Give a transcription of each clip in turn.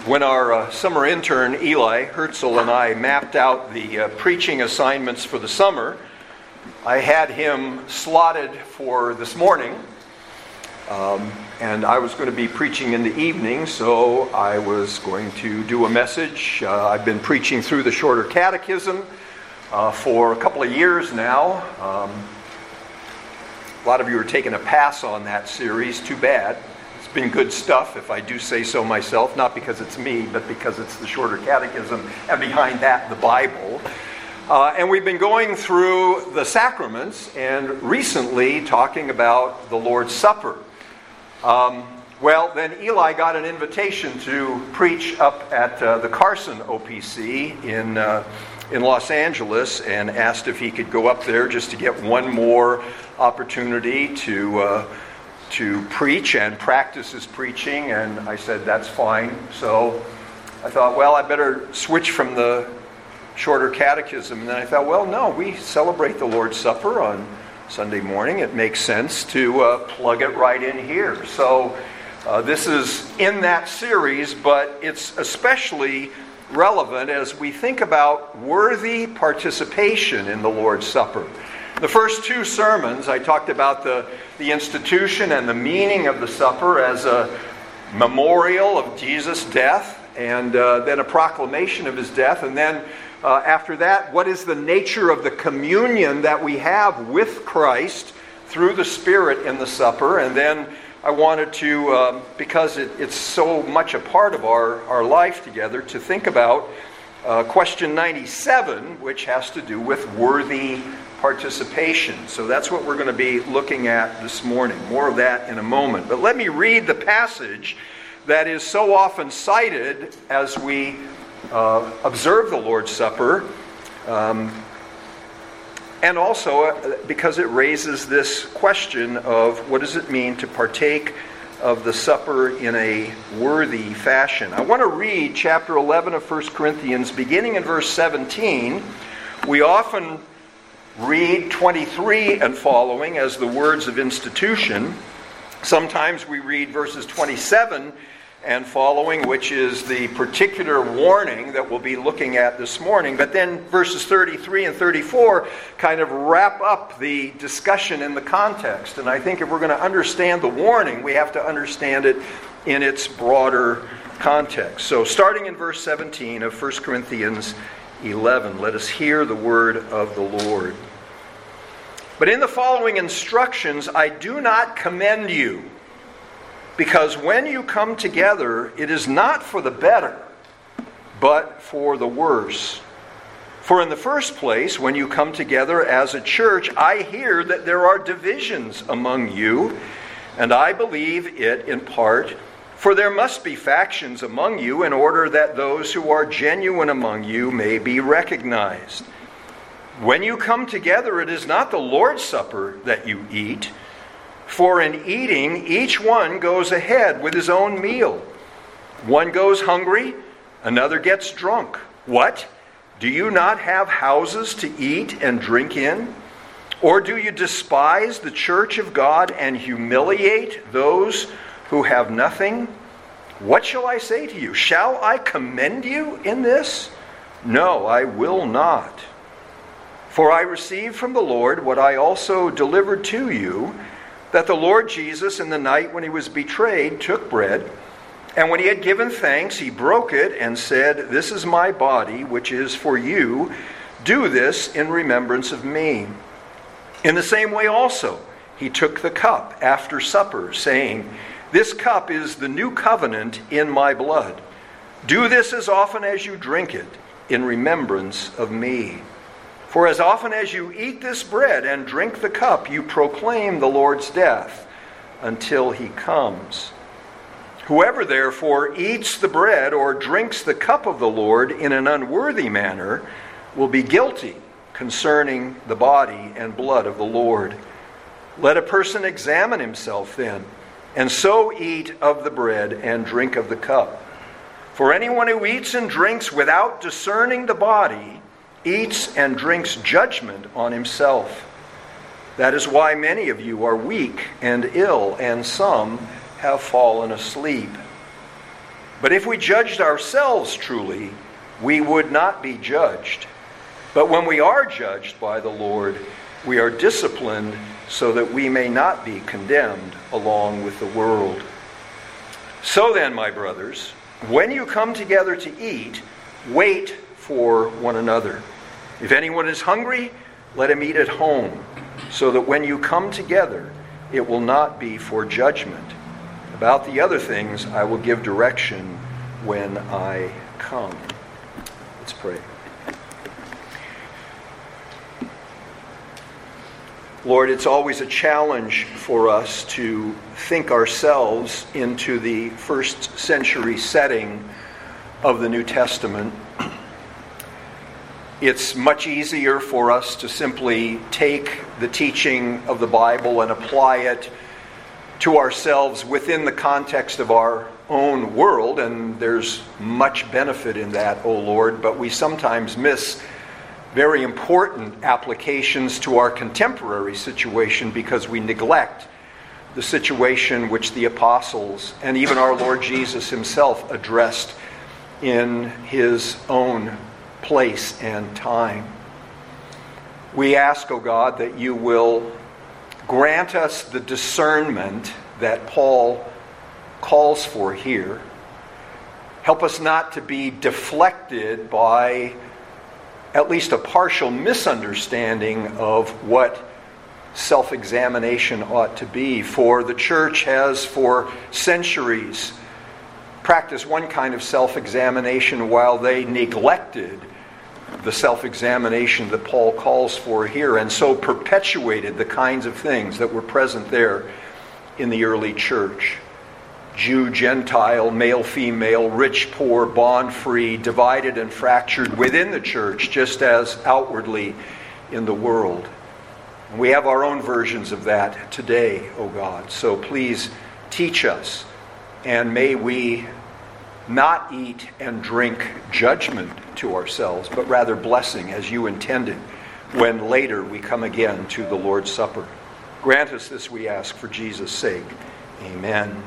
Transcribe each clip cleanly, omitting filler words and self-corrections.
When our summer intern, Eli Herzl, and I mapped out the preaching assignments for the summer, I had him slotted for this morning, and I was going to be preaching in the evening, so I was going to do a message. I've been preaching through the Shorter Catechism for a couple of years now. A lot of you are taking a pass on that series. Too bad. It's been good stuff, if I do say so myself, not because it's me, but because it's the Shorter Catechism, and behind that, the Bible. And we've been going through the sacraments, and recently talking about the Lord's Supper. Well, then Eli got an invitation to preach up at the Carson OPC in Los Angeles, and asked if he could go up there just to get one more opportunity to preach and practice his preaching, and I said, that's fine. So I thought, well, I better switch from the Shorter Catechism. And then I thought, well, no, we celebrate the Lord's Supper on Sunday morning. It makes sense to plug it right in here. So this is in that series, but it's especially relevant as we think about worthy participation in the Lord's Supper. The first two sermons, I talked about the institution and the meaning of the supper as a memorial of Jesus' death, and then a proclamation of his death. And then after that, what is the nature of the communion that we have with Christ through the Spirit in the supper? And then I wanted to, because it's so much a part of our life together, to think about question 97, which has to do with worthy participation. So that's what we're going to be looking at this morning. More of that in a moment. But let me read the passage that is so often cited as we observe the Lord's Supper, and also because it raises this question of what does it mean to partake of the supper in a worthy fashion. I want to read chapter 11 of 1 Corinthians, beginning in verse 17. We often read 23 and following as the words of institution. Sometimes we read verses 27 and following, which is the particular warning that we'll be looking at this morning. But then verses 33 and 34 kind of wrap up the discussion in the context. And I think if we're going to understand the warning, we have to understand it in its broader context. So starting in verse 17 of 1 Corinthians 11, let us hear the word of the Lord. But in the following instructions, I do not commend you, because when you come together, it is not for the better, but for the worse. For in the first place, when you come together as a church, I hear that there are divisions among you, and I believe it in part. For there must be factions among you in order that those who are genuine among you may be recognized. When you come together, it is not the Lord's Supper that you eat. For in eating, each one goes ahead with his own meal. One goes hungry, another gets drunk. What? Do you not have houses to eat and drink in? Or do you despise the church of God and humiliate those who have nothing? What shall I say to you? Shall I commend you in this? No, I will not. For I received from the Lord what I also delivered to you, that the Lord Jesus, in the night when he was betrayed, took bread, and when he had given thanks, he broke it and said, "This is my body, which is for you. Do this in remembrance of me." In the same way also, he took the cup after supper, saying, "This cup is the new covenant in my blood. Do this as often as you drink it in remembrance of me. For as often as you eat this bread and drink the cup, you proclaim the Lord's death until he comes. Whoever therefore eats the bread or drinks the cup of the Lord in an unworthy manner will be guilty concerning the body and blood of the Lord. Let a person examine himself then, and so eat of the bread and drink of the cup. For anyone who eats and drinks without discerning the body eats and drinks judgment on himself. That is why many of you are weak and ill, and some have fallen asleep. But if we judged ourselves truly, we would not be judged. But when we are judged by the Lord, we are disciplined so that we may not be condemned along with the world. So then, my brothers, when you come together to eat, wait for one another. If anyone is hungry, let him eat at home, so that when you come together, it will not be for judgment. About the other things, I will give direction when I come. Let's pray. Lord, it's always a challenge for us to think ourselves into the first century setting of the New Testament. It's much easier for us to simply take the teaching of the Bible and apply it to ourselves within the context of our own world, and there's much benefit in that, O Lord, but we sometimes miss very important applications to our contemporary situation because we neglect the situation which the apostles and even our Lord Jesus himself addressed in his own place and time. We ask, O God, that you will grant us the discernment that Paul calls for here. Help us not to be deflected by at least a partial misunderstanding of what self-examination ought to be. For the church has for centuries practiced one kind of self-examination while they neglected the self-examination that Paul calls for here, and so perpetuated the kinds of things that were present there in the early church. Jew, Gentile, male, female, rich, poor, bond, free, divided and fractured within the church, just as outwardly in the world. And we have our own versions of that today, O God. So please teach us, and may we not eat and drink judgment to ourselves, but rather blessing as you intended when later we come again to the Lord's Supper. Grant us this, we ask, for Jesus' sake. Amen.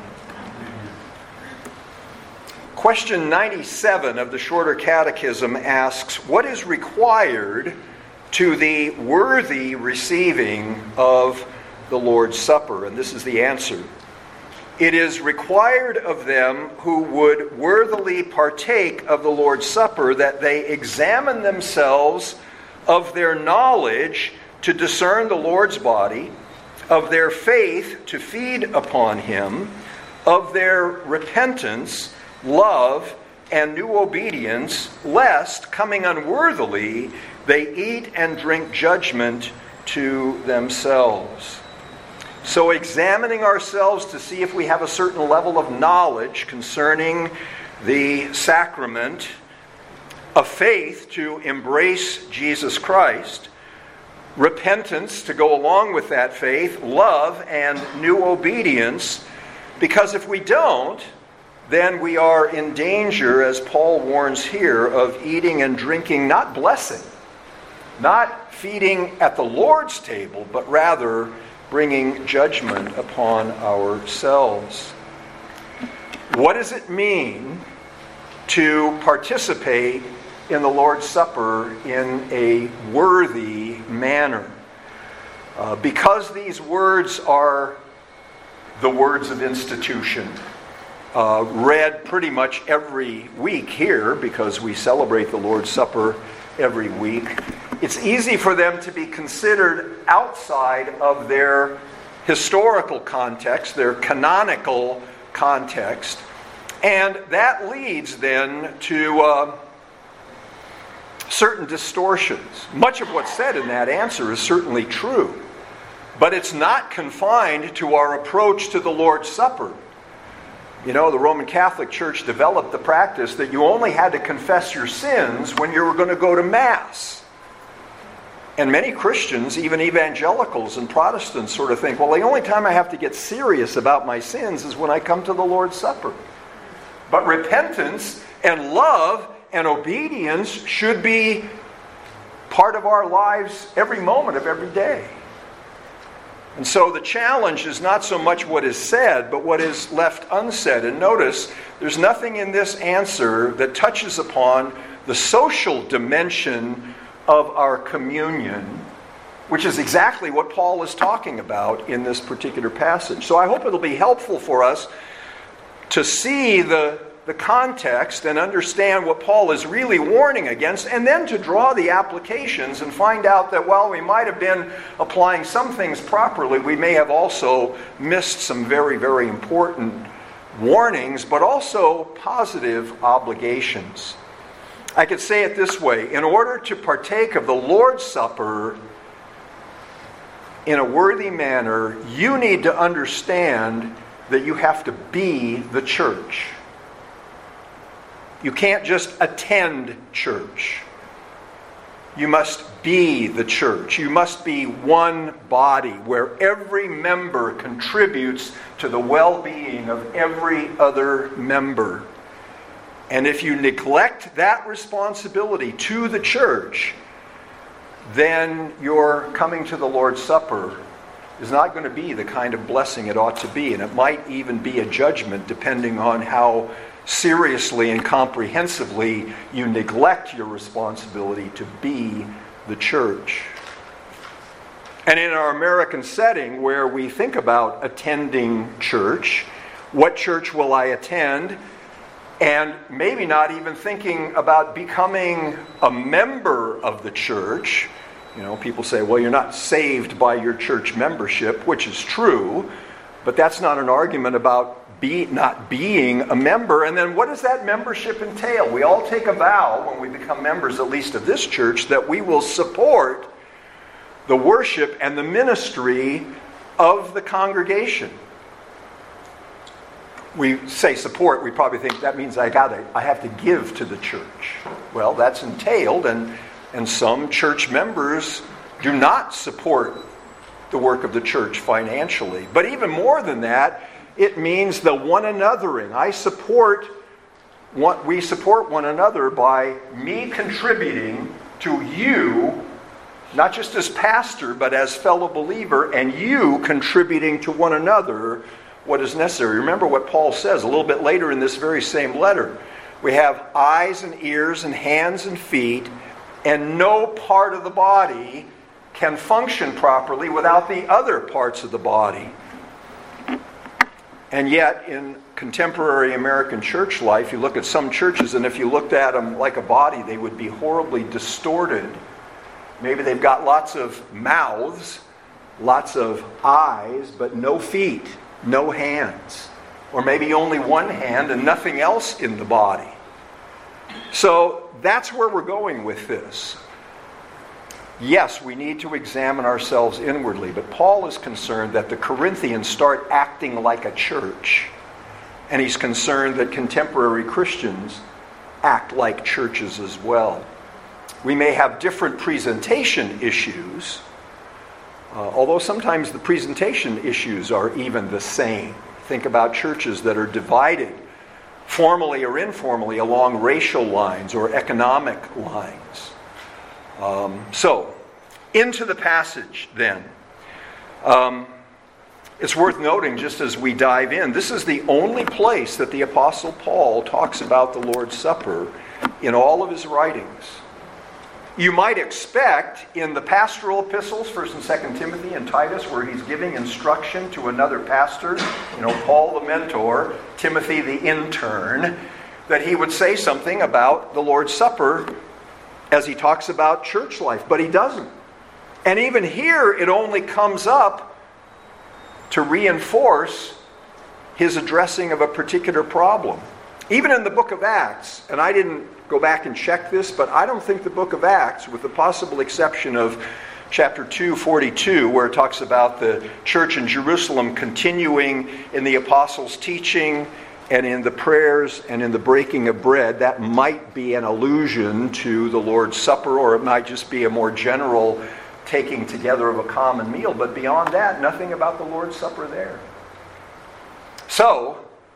Question 97 of the Shorter Catechism asks, what is required to the worthy receiving of the Lord's Supper? And this is the answer. It is required of them who would worthily partake of the Lord's Supper that they examine themselves of their knowledge to discern the Lord's body, of their faith to feed upon him, of their repentance, love, and new obedience, lest, coming unworthily, they eat and drink judgment to themselves. So examining ourselves to see if we have a certain level of knowledge concerning the sacrament, of faith to embrace Jesus Christ, repentance to go along with that faith, love, and new obedience, because if we don't, then we are in danger, as Paul warns here, of eating and drinking, not blessing, not feeding at the Lord's table, but rather bringing judgment upon ourselves. What does it mean to participate in the Lord's Supper in a worthy manner? Because these words are the words of institution, read pretty much every week here, because we celebrate the Lord's Supper every week, it's easy for them to be considered outside of their historical context, their canonical context, and that leads then to certain distortions. Much of what's said in that answer is certainly true, but it's not confined to our approach to the Lord's Supper. You know, the Roman Catholic Church developed the practice that you only had to confess your sins when you were going to go to Mass. And many Christians, even evangelicals and Protestants, sort of think, well, the only time I have to get serious about my sins is when I come to the Lord's Supper. But repentance and love and obedience should be part of our lives every moment of every day. And so the challenge is not so much what is said, but what is left unsaid. And notice There's nothing in this answer that touches upon the social dimension of our communion, which is exactly what Paul is talking about in this particular passage. So I hope it'll be helpful for us to see the context and understand what Paul is really warning against, and then to draw the applications and find out that while we might have been applying some things properly, we may have also missed some very, very important warnings, but also positive obligations. I could say it this way: in order to partake of the Lord's Supper in a worthy manner, you need to understand that you have to be the church. You can't just attend church. You must be the church. You must be one body where every member contributes to the well-being of every other member. And if you neglect that responsibility to the church, then your coming to the Lord's Supper is not going to be the kind of blessing it ought to be. And it might even be a judgment depending on how seriously and comprehensively you neglect your responsibility to be the church. And in our American setting, where we think about attending church, what church will I attend? And maybe not even thinking about becoming a member of the church. You know, people say, well, you're not saved by your church membership, which is true, but that's not an argument about not being a member. And then what does that membership entail? We all take a vow when we become members, at least of this church, that we will support the worship and the ministry of the congregation. We say support, we probably think that means I have to give to the church. Well, that's entailed, and some church members do not support the work of the church financially. But even more than that, it means the one anothering. We support one another by me contributing to you, not just as pastor, but as fellow believer, and you contributing to one another what is necessary. Remember what Paul says a little bit later in this very same letter. We have eyes and ears and hands and feet, and no part of the body can function properly without the other parts of the body. And yet, in contemporary American church life, you look at some churches, and if you looked at them like a body, they would be horribly distorted. Maybe they've got lots of mouths, lots of eyes, but no feet, no hands. Or maybe only one hand and nothing else in the body. So that's where we're going with this. Yes, we need to examine ourselves inwardly, but Paul is concerned that the Corinthians start acting like a church, and he's concerned that contemporary Christians act like churches as well. We may have different presentation issues, although sometimes the presentation issues are even the same. Think about churches that are divided, formally or informally, along racial lines or economic lines. So, into the passage then. It's worth noting, just as we dive in, this is the only place that the Apostle Paul talks about the Lord's Supper in all of his writings. You might expect in the pastoral epistles, 1 and 2 Timothy and Titus, where he's giving instruction to another pastor, Paul the mentor, Timothy the intern, that he would say something about the Lord's Supper as he talks about church life, but he doesn't. And even here, it only comes up to reinforce his addressing of a particular problem. Even in the book of Acts, and I didn't go back and check this, but I don't think the book of Acts, with the possible exception of chapter 2:42, where it talks about the church in Jerusalem continuing in the apostles' teaching and in the prayers and in the breaking of bread, that might be an allusion to the Lord's Supper, or it might just be a more general taking together of a common meal. But beyond that, nothing about the Lord's Supper there. So,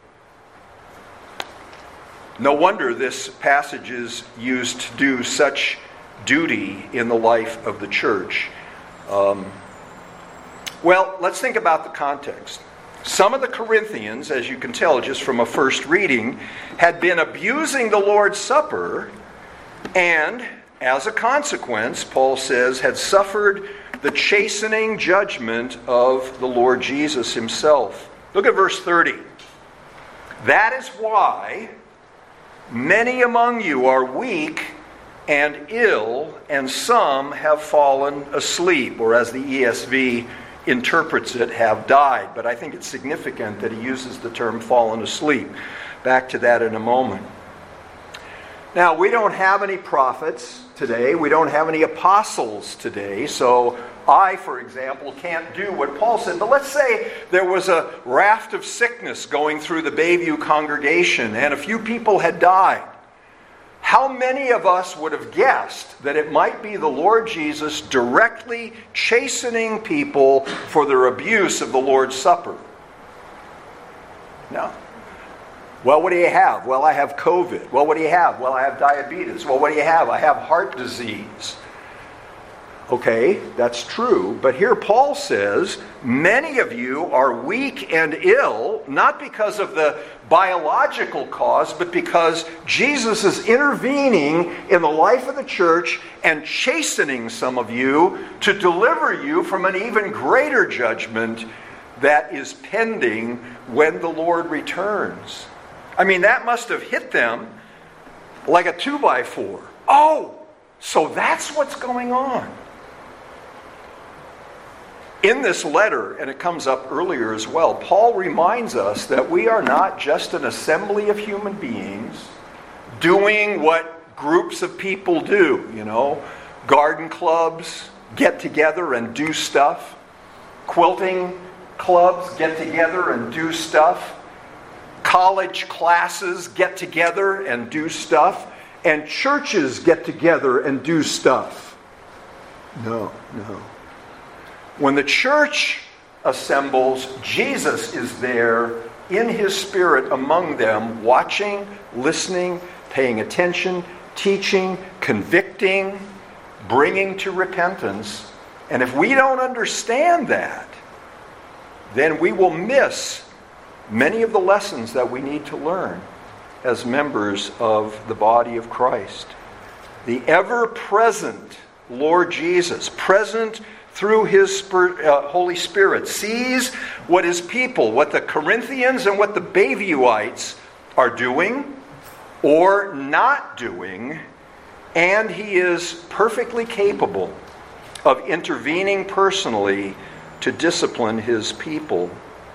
no wonder this passage is used to do such duty in the life of the church. Well, let's think about the context. Some of the Corinthians, as you can tell just from a first reading, had been abusing the Lord's Supper, and as a consequence, Paul says, had suffered the chastening judgment of the Lord Jesus himself. Look at verse 30. That is why many among you are weak and ill, and some have fallen asleep, or as the ESV interprets it, have died. But I think it's significant that he uses the term fallen asleep. Back to that in a moment. Now, we don't have any prophets today. We don't have any apostles today. So I, for example, can't do what Paul said. But let's say there was a raft of sickness going through the Bayview congregation and a few people had died. How many of us would have guessed that it might be the Lord Jesus directly chastening people for their abuse of the Lord's Supper? No. Well, what do you have? Well, I have COVID. Well, what do you have? Well, I have diabetes. Well, what do you have? I have heart disease. Okay, that's true. But here Paul says, many of you are weak and ill, not because of the biological cause, but because Jesus is intervening in the life of the church and chastening some of you to deliver you from an even greater judgment that is pending when the Lord returns. I mean, that must have hit them like a 2x4. Oh, so that's what's going on. In this letter, and it comes up earlier as well, Paul reminds us that we are not just an assembly of human beings doing what groups of people do, garden clubs get together and do stuff, quilting clubs get together and do stuff, college classes get together and do stuff, and churches get together and do stuff. No. When the church assembles, Jesus is there in his spirit among them, watching, listening, paying attention, teaching, convicting, bringing to repentance. And if we don't understand that, then we will miss many of the lessons that we need to learn as members of the body of Christ. The ever-present Lord Jesus, present through his Holy Spirit, sees what his people, what the Corinthians and what the Bayviewites are doing or not doing, and he is perfectly capable of intervening personally to discipline his people.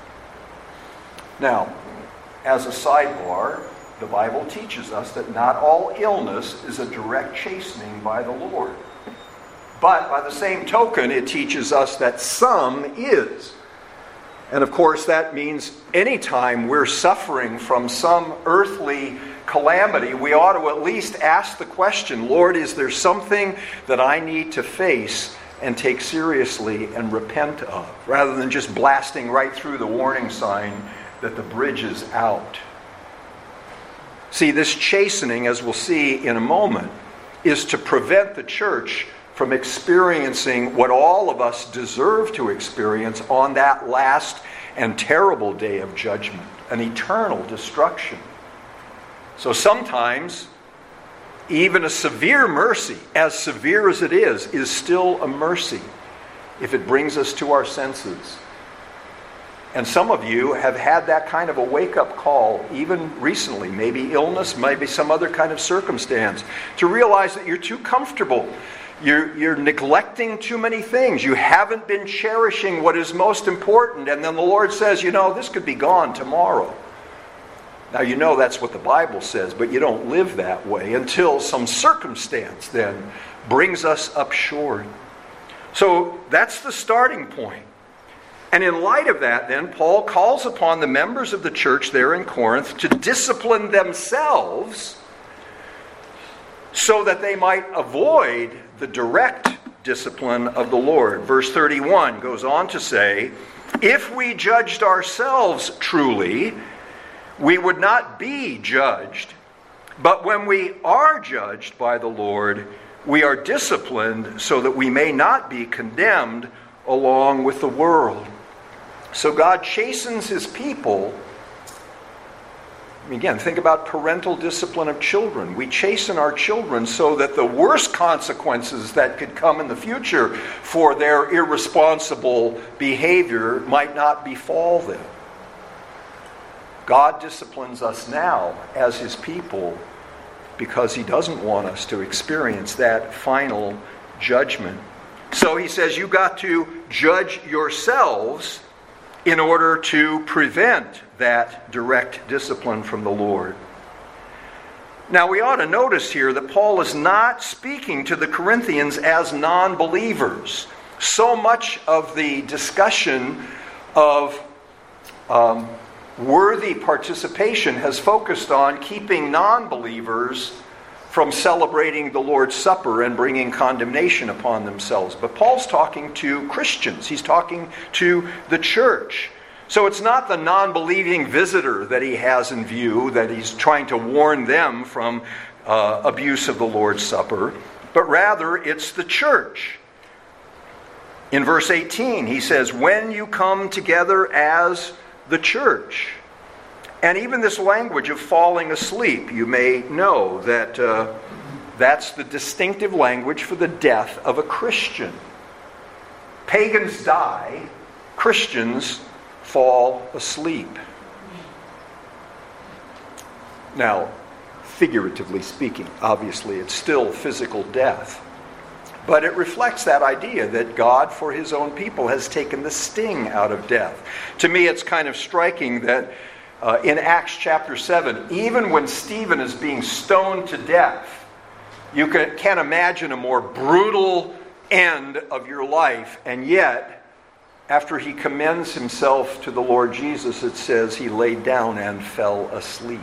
Now, as a sidebar, the Bible teaches us that not all illness is a direct chastening by the Lord. But by the same token, it teaches us that some is. And of course, that means anytime we're suffering from some earthly calamity, we ought to at least ask the question, Lord, is there something that I need to face and take seriously and repent of? Rather than just blasting right through the warning sign that the bridge is out. See, this chastening, as we'll see in a moment, is to prevent the church from experiencing what all of us deserve to experience on that last and terrible day of judgment, an eternal destruction. So sometimes, even a severe mercy, as severe as it is still a mercy if it brings us to our senses. And some of you have had that kind of a wake-up call, even recently, maybe illness, maybe some other kind of circumstance, to realize that you're too comfortable. You're neglecting too many things. You haven't been cherishing what is most important. And then the Lord says, this could be gone tomorrow. Now, that's what the Bible says, but you don't live that way until some circumstance then brings us up short. So that's the starting point. And in light of that, then, Paul calls upon the members of the church there in Corinth to discipline themselves so that they might avoid the direct discipline of the Lord. Verse 31 goes on to say, if we judged ourselves truly, we would not be judged. But when we are judged by the Lord, we are disciplined so that we may not be condemned along with the world. So God chastens his people. Again, think about parental discipline of children. We chasten our children so that the worst consequences that could come in the future for their irresponsible behavior might not befall them. God disciplines us now as his people because he doesn't want us to experience that final judgment. So he says you've got to judge yourselves in order to prevent that direct discipline from the Lord. Now we ought to notice here that Paul is not speaking to the Corinthians as non-believers. So much of the discussion of worthy participation has focused on keeping non-believers from celebrating the Lord's Supper and bringing condemnation upon themselves. But Paul's talking to Christians. He's talking to the church. So it's not the non-believing visitor that he has in view, that he's trying to warn them from abuse of the Lord's Supper, but rather it's the church. In verse 18, he says, when you come together as the church. And even this language of falling asleep, you may know that that's the distinctive language for the death of a Christian. Pagans die, Christians fall asleep. Now, figuratively speaking, obviously it's still physical death. But it reflects that idea that God, for his own people, has taken the sting out of death. To me, it's kind of striking that in Acts chapter 7, even when Stephen is being stoned to death, you can't imagine a more brutal end of your life. And yet, after he commends himself to the Lord Jesus, it says he laid down and fell asleep.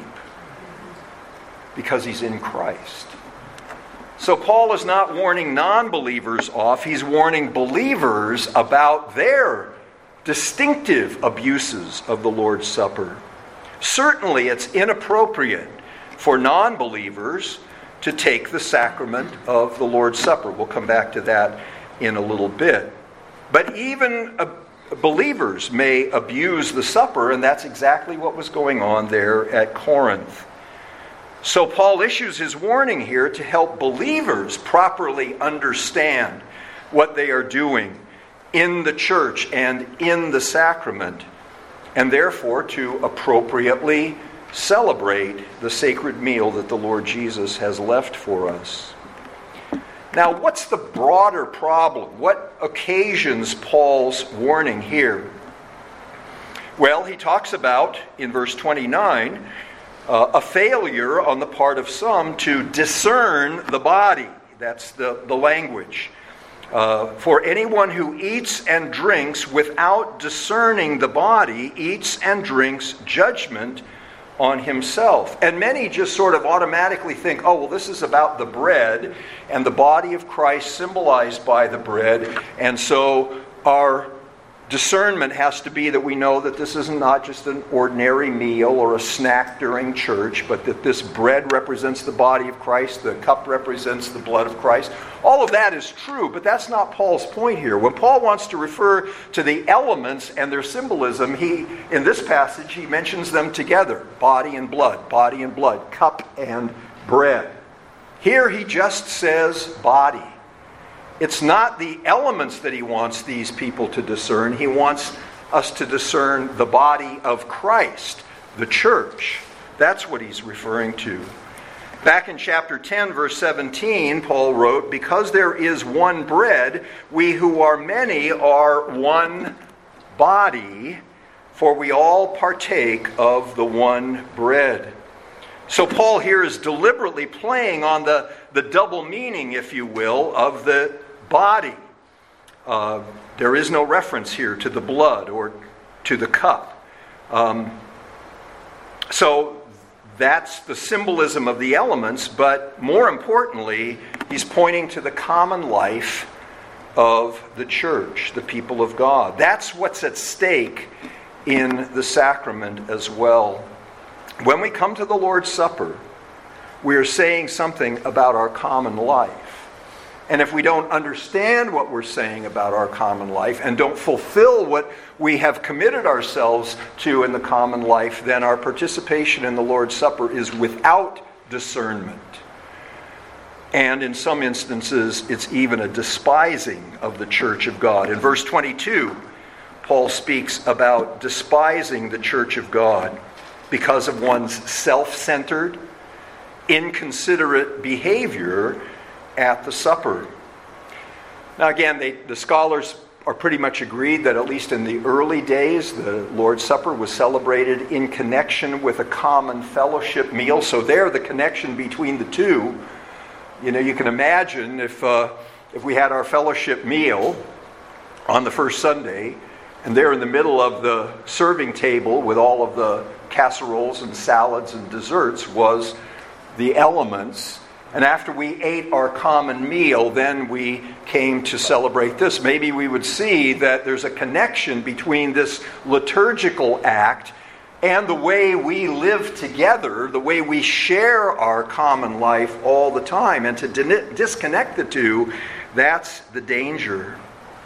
Because he's in Christ. So Paul is not warning non-believers off. He's warning believers about their distinctive abuses of the Lord's Supper. Certainly it's inappropriate for non-believers to take the sacrament of the Lord's Supper. We'll come back to that in a little bit. But even believers may abuse the supper, and that's exactly what was going on there at Corinth. So Paul issues his warning here to help believers properly understand what they are doing in the church and in the sacrament, and therefore to appropriately celebrate the sacred meal that the Lord Jesus has left for us. Now, what's the broader problem? What occasions Paul's warning here? Well, he talks about, in verse 29, a failure on the part of some to discern the body. That's the language. For anyone who eats and drinks without discerning the body eats and drinks judgment on himself. And many just sort of automatically think, oh, well, this is about the bread and the body of Christ symbolized by the bread. And so our discernment has to be that we know that this is not just an ordinary meal or a snack during church, but that this bread represents the body of Christ, the cup represents the blood of Christ. All of that is true, but that's not Paul's point here. When Paul wants to refer to the elements and their symbolism, in this passage, he mentions them together. Body and blood, cup and bread. Here he just says body. It's not the elements that he wants these people to discern. He wants us to discern the body of Christ, the church. That's what he's referring to. Back in chapter 10, verse 17, Paul wrote, because there is one bread, we who are many are one body, for we all partake of the one bread. So Paul here is deliberately playing on the double meaning, if you will, of the body. There is no reference here to the blood or to the cup. So that's the symbolism of the elements, but more importantly, he's pointing to the common life of the church, the people of God. That's what's at stake in the sacrament as well. When we come to the Lord's Supper, we are saying something about our common life. And if we don't understand what we're saying about our common life and don't fulfill what we have committed ourselves to in the common life, then our participation in the Lord's Supper is without discernment. And in some instances, it's even a despising of the church of God. In verse 22, Paul speaks about despising the church of God because of one's self-centered, inconsiderate behavior at the supper. Now again, the scholars are pretty much agreed that at least in the early days, the Lord's Supper was celebrated in connection with a common fellowship meal. So there, the connection between the two, you can imagine if we had our fellowship meal on the first Sunday, and there in the middle of the serving table with all of the casseroles and salads and desserts was the elements. And after we ate our common meal, then we came to celebrate this. Maybe we would see that there's a connection between this liturgical act and the way we live together, the way we share our common life all the time. And to disconnect the two, that's the danger.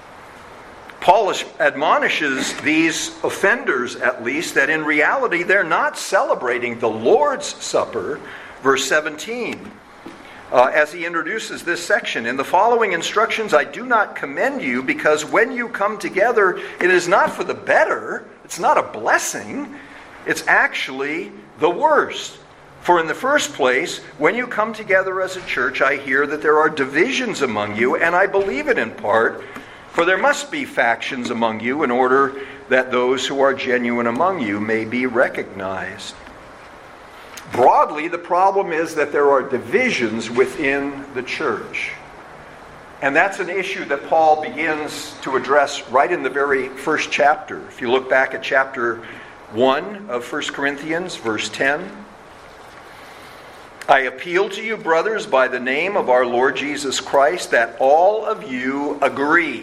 Paul admonishes these offenders, at least, that in reality they're not celebrating the Lord's Supper. Verse 17. As he introduces this section, in the following instructions I do not commend you, because when you come together, it is not for the better, it's not a blessing, it's actually the worst. For in the first place, when you come together as a church, I hear that there are divisions among you, and I believe it in part, for there must be factions among you in order that those who are genuine among you may be recognized. Broadly, the problem is that there are divisions within the church. And that's an issue that Paul begins to address right in the very first chapter. If you look back at chapter 1 of 1 Corinthians, verse 10. I appeal to you, brothers, by the name of our Lord Jesus Christ, that all of you agree,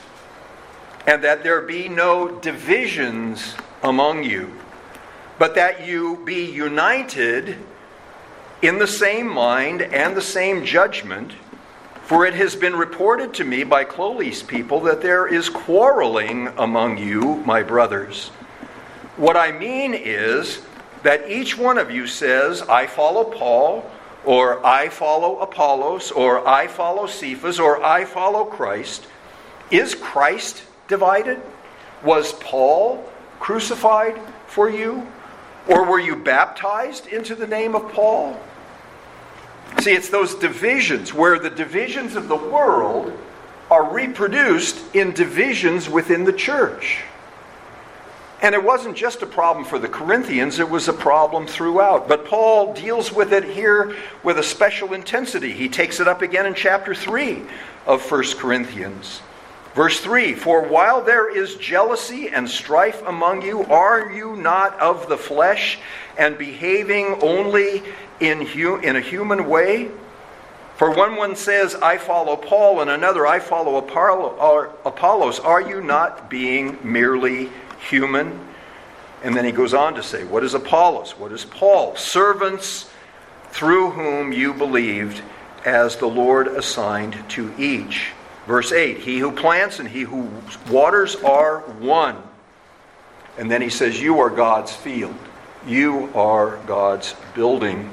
and that there be no divisions among you, but that you be united in the same mind and the same judgment. For it has been reported to me by Chloe's people that there is quarreling among you, my brothers. What I mean is that each one of you says, I follow Paul, or I follow Apollos, or I follow Cephas, or I follow Christ. Is Christ divided? Was Paul crucified for you? Or were you baptized into the name of Paul? See, it's those divisions where the divisions of the world are reproduced in divisions within the church. And it wasn't just a problem for the Corinthians, it was a problem throughout. But Paul deals with it here with a special intensity. He takes it up again in chapter 3 of 1 Corinthians. Verse 3, for while there is jealousy and strife among you, are you not of the flesh and behaving only in a human way? For when one says, I follow Paul, and another, I follow Apollos, are you not being merely human? And then he goes on to say, what is Apollos? What is Paul? Servants through whom you believed, as the Lord assigned to each. Verse 8, he who plants and he who waters are one. And then he says, you are God's field. You are God's building.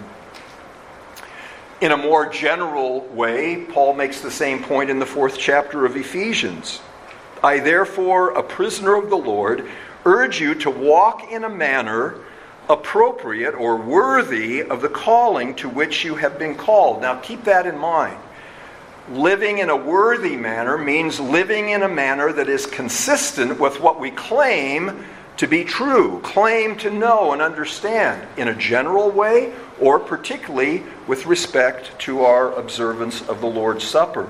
In a more general way, Paul makes the same point in the 4th chapter of Ephesians. I therefore, a prisoner of the Lord, urge you to walk in a manner appropriate or worthy of the calling to which you have been called. Now keep that in mind. Living in a worthy manner means living in a manner that is consistent with what we claim to be true, claim to know and understand in a general way, or particularly with respect to our observance of the Lord's Supper.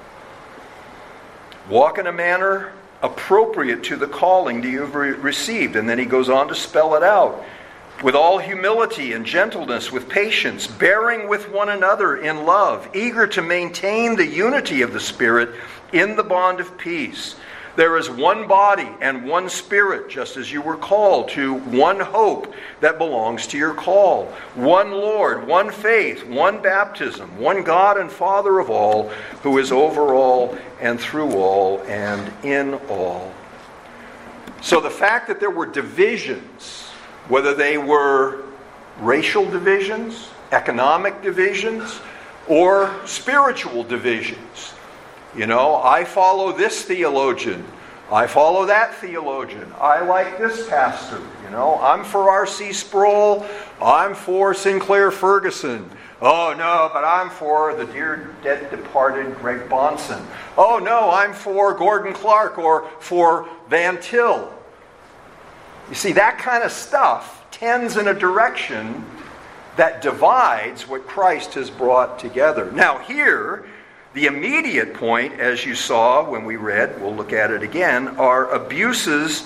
Walk in a manner appropriate to the calling that you've received. And then he goes on to spell it out. With all humility and gentleness, with patience, bearing with one another in love, eager to maintain the unity of the Spirit in the bond of peace. There is one body and one Spirit, just as you were called to one hope that belongs to your call. One Lord, one faith, one baptism, one God and Father of all, who is over all and through all and in all. So the fact that there were divisions, whether they were racial divisions, economic divisions, or spiritual divisions. I follow this theologian. I follow that theologian. I like this pastor. I'm for R.C. Sproul. I'm for Sinclair Ferguson. Oh, no, but I'm for the dear dead departed Greg Bonson. Oh, no, I'm for Gordon Clark or for Van Til. You see, that kind of stuff tends in a direction that divides what Christ has brought together. Now here, the immediate point, as you saw when we read, we'll look at it again, are abuses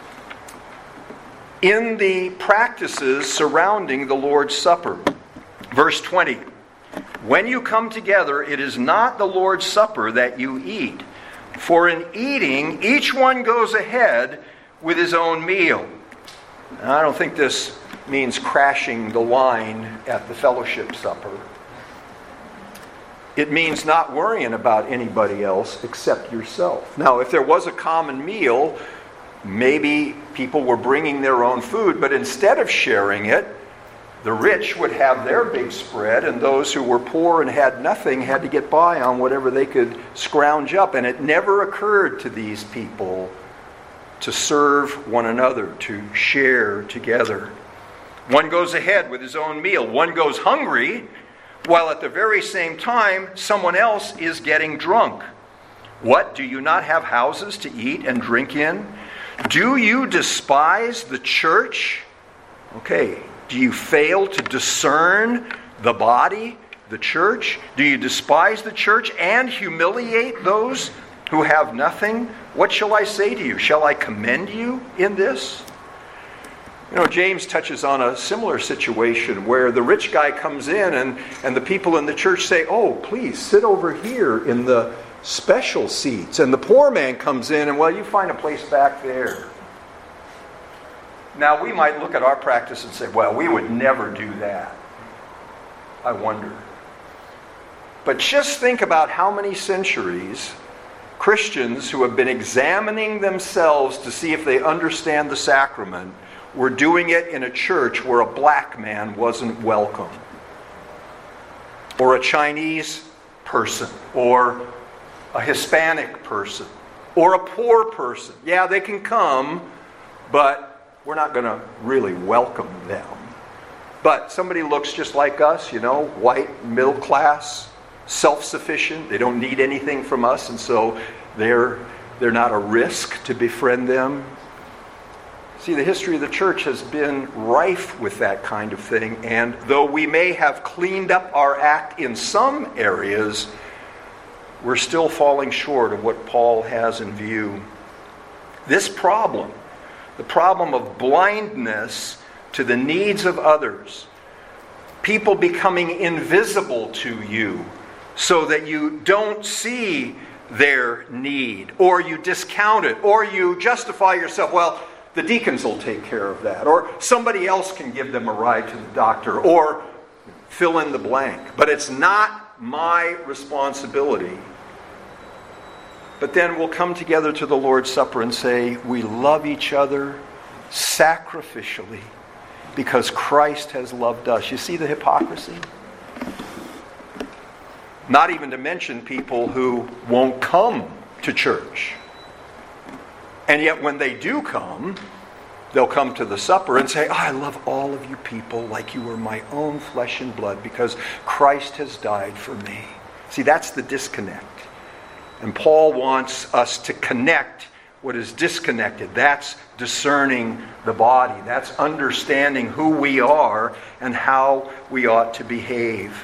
in the practices surrounding the Lord's Supper. Verse 20, when you come together, it is not the Lord's Supper that you eat. For in eating, each one goes ahead with his own meal. Now, I don't think this means crashing the wine at the fellowship supper. It means not worrying about anybody else except yourself. Now, if there was a common meal, maybe people were bringing their own food, but instead of sharing it, the rich would have their big spread, and those who were poor and had nothing had to get by on whatever they could scrounge up. And it never occurred to these people to serve one another, to share together. One goes ahead with his own meal. One goes hungry, while at the very same time, someone else is getting drunk. What, do you not have houses to eat and drink in? Do you despise the church? Okay, do you fail to discern the body, the church? Do you despise the church and humiliate those who have nothing? What shall I say to you? Shall I commend you in this? James touches on a similar situation where the rich guy comes in and the people in the church say, oh, please sit over here in the special seats. And the poor man comes in and, well, you find a place back there. Now, we might look at our practice and say, well, we would never do that. I wonder. But just think about how many centuries Christians who have been examining themselves to see if they understand the sacrament were doing it in a church where a black man wasn't welcome, or a Chinese person, or a Hispanic person, or a poor person. Yeah, they can come, but we're not going to really welcome them. But somebody looks just like us, white, middle class, self-sufficient. They don't need anything from us, and so they're not a risk to befriend them. See, the history of the church has been rife with that kind of thing, and though we may have cleaned up our act in some areas, we're still falling short of what Paul has in view. This problem, the problem of blindness to the needs of others, people becoming invisible to you so that you don't see their need, or you discount it, or you justify yourself, well, the deacons will take care of that, or somebody else can give them a ride to the doctor, or fill in the blank. But it's not my responsibility. But then we'll come together to the Lord's Supper and say, we love each other sacrificially because Christ has loved us. You see the hypocrisy? Not even to mention people who won't come to church. And yet when they do come, they'll come to the supper and say, I love all of you people like you were my own flesh and blood because Christ has died for me. See, that's the disconnect. And Paul wants us to connect what is disconnected. That's discerning the body. That's understanding who we are and how we ought to behave.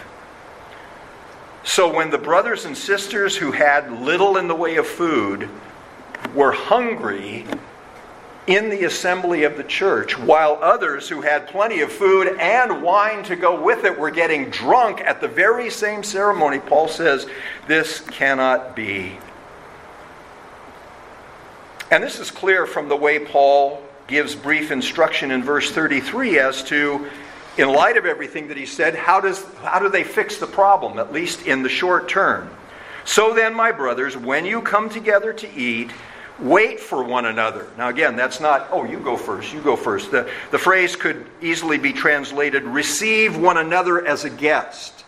So when the brothers and sisters who had little in the way of food were hungry in the assembly of the church, while others who had plenty of food and wine to go with it were getting drunk at the very same ceremony, Paul says, this cannot be. And this is clear from the way Paul gives brief instruction in verse 33 as to, in light of everything that he said, how do they fix the problem, at least in the short term? So then, my brothers, when you come together to eat, wait for one another. Now again, that's not, oh, you go first, you go first. The phrase could easily be translated, receive one another as a guest.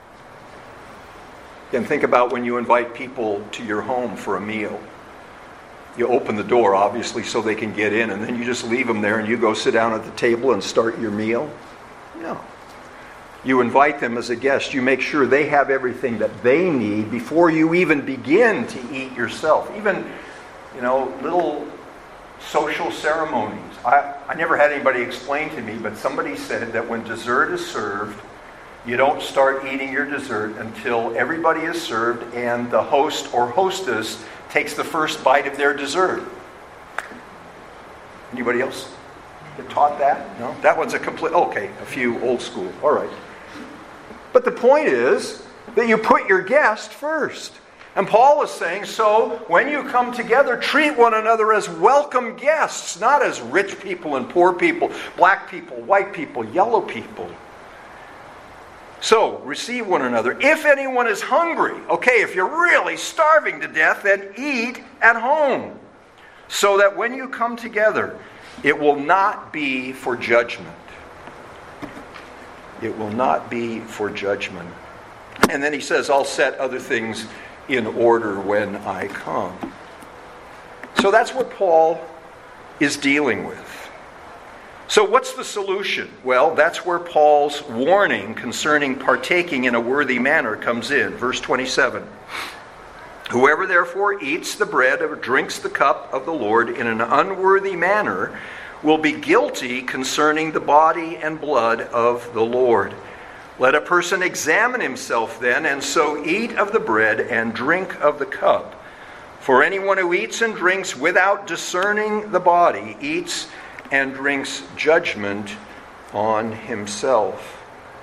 Again, think about when you invite people to your home for a meal. You open the door, obviously, so they can get in, and then you just leave them there and you go sit down at the table and start your meal. No. You invite them as a guest. You make sure they have everything that they need before you even begin to eat yourself. Even, little social ceremonies. I never had anybody explain to me, but somebody said that when dessert is served, you don't start eating your dessert until everybody is served and the host or hostess takes the first bite of their dessert. Anybody else get taught that? No? That one's a few old school. All right. But the point is that you put your guest first. And Paul is saying, so when you come together, treat one another as welcome guests, not as rich people and poor people, black people, white people, yellow people. So, receive one another. If anyone is hungry, if you're really starving to death, then eat at home, so that when you come together, it will not be for judgment. It will not be for judgment. And then he says, I'll set other things in order when I come. So that's what Paul is dealing with. So what's the solution? Well, that's where Paul's warning concerning partaking in a worthy manner comes in. Verse 27. Whoever therefore eats the bread or drinks the cup of the Lord in an unworthy manner will be guilty concerning the body and blood of the Lord. Let a person examine himself then, and so eat of the bread and drink of the cup. For anyone who eats and drinks without discerning the body eats and drinks judgment on himself.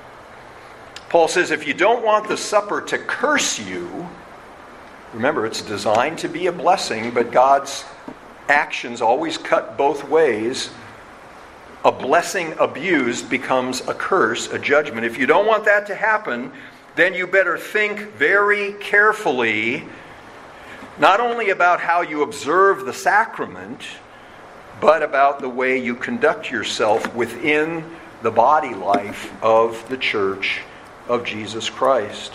Paul says, if you don't want the supper to curse you, remember it's designed to be a blessing, but God's actions always cut both ways. A blessing abused becomes a curse, a judgment. If you don't want that to happen, then you better think very carefully, not only about how you observe the sacrament, but about the way you conduct yourself within the body life of the Church of Jesus Christ.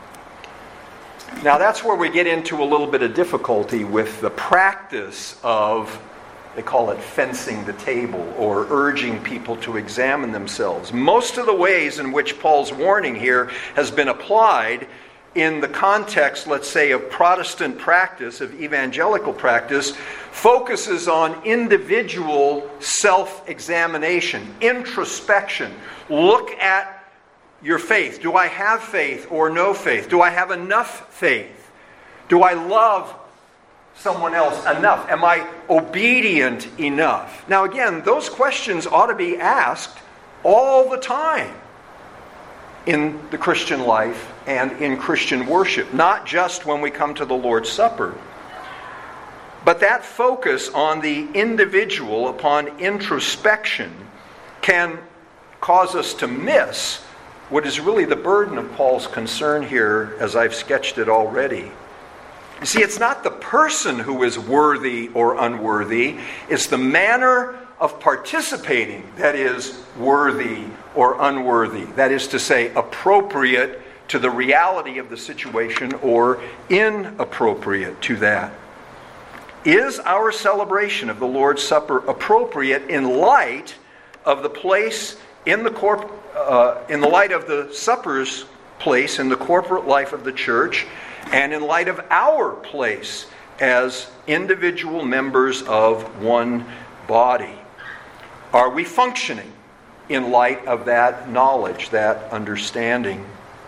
Now that's where we get into a little bit of difficulty with the practice of, they call it fencing the table, or urging people to examine themselves. Most of the ways in which Paul's warning here has been applied in the context, let's say, of Protestant practice, of evangelical practice, focuses on individual self-examination, introspection. Look at your faith. Do I have faith or no faith? Do I have enough faith? Do I love someone else enough? Am I obedient enough? Now again, those questions ought to be asked all the time in the Christian life and in Christian worship, not just when we come to the Lord's Supper. But that focus on the individual, upon introspection, can cause us to miss what is really the burden of Paul's concern here, as I've sketched it already. You see, it's not the person who is worthy or unworthy, it's the manner of participating that is worthy or unworthy. That is to say, appropriate to the reality of the situation or inappropriate to that. Is our celebration of the Lord's Supper appropriate in light of the place in the light of the supper's place in the corporate life of the church, and in light of our place as individual members of one body? Are we functioning in light of that knowledge, that understanding?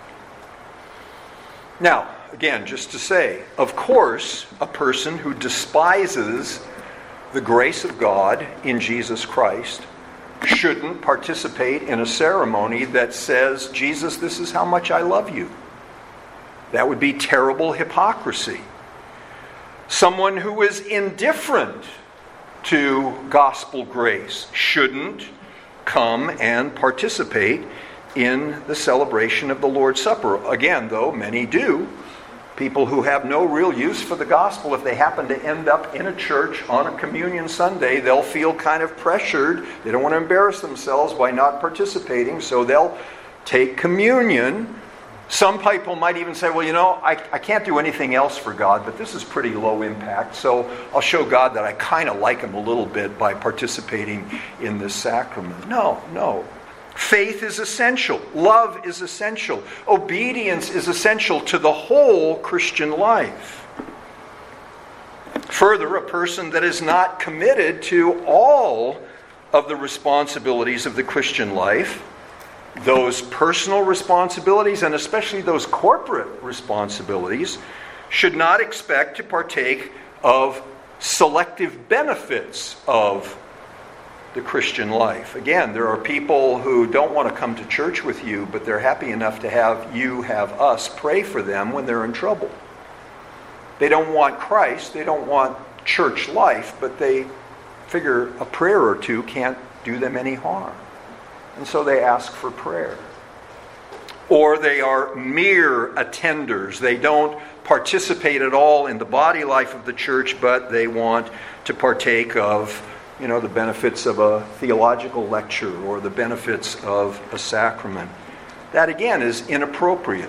Now, again, just to say, of course, a person who despises the grace of God in Jesus Christ shouldn't participate in a ceremony that says, Jesus, this is how much I love you. That would be terrible hypocrisy. Someone who is indifferent to gospel grace shouldn't come and participate in the celebration of the Lord's Supper. Again, though, many do. People who have no real use for the gospel, if they happen to end up in a church on a communion Sunday, they'll feel kind of pressured. They don't want to embarrass themselves by not participating, so they'll take communion. Some people might even say, well, I can't do anything else for God, but this is pretty low impact, so I'll show God that I kind of like Him a little bit by participating in this sacrament. No. Faith is essential. Love is essential. Obedience is essential to the whole Christian life. Further, a person that is not committed to all of the responsibilities of the Christian life, those personal responsibilities and especially those corporate responsibilities, should not expect to partake of selective benefits of the Christian life. Again, there are people who don't want to come to church with you, but they're happy enough to have us pray for them when they're in trouble. They don't want Christ, they don't want church life, but they figure a prayer or two can't do them any harm. And so they ask for prayer. Or they are mere attenders. They don't participate at all in the body life of the church, but they want to partake of, the benefits of a theological lecture or the benefits of a sacrament. That, again, is inappropriate.